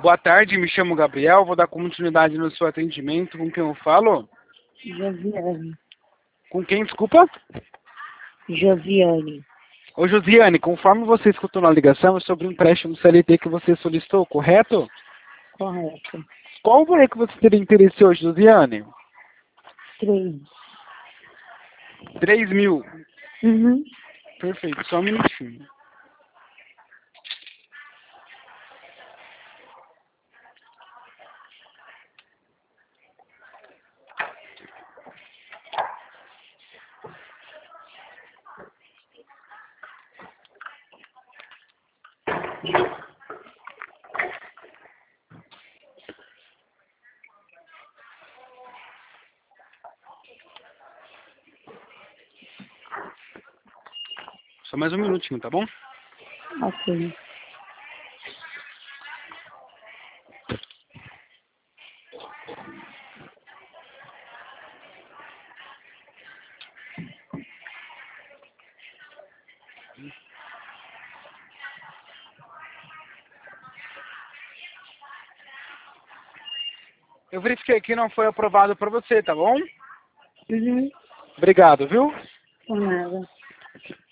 Boa tarde, me chamo Gabriel, vou dar continuidade no seu atendimento. Com quem eu falo? Josiane. Com quem, desculpa? Josiane. Ô Josiane, conforme você escutou na ligação, é sobre o empréstimo CLT que você solicitou, correto? Correto. Qual o valor que você teria interesse hoje, Josiane? 3. 3 mil. Uhum. Perfeito, só um minutinho. Só mais um minutinho, tá bom? Ok. Eu verifiquei que não foi aprovado para você, tá bom? Uhum. Obrigado, viu? Por nada.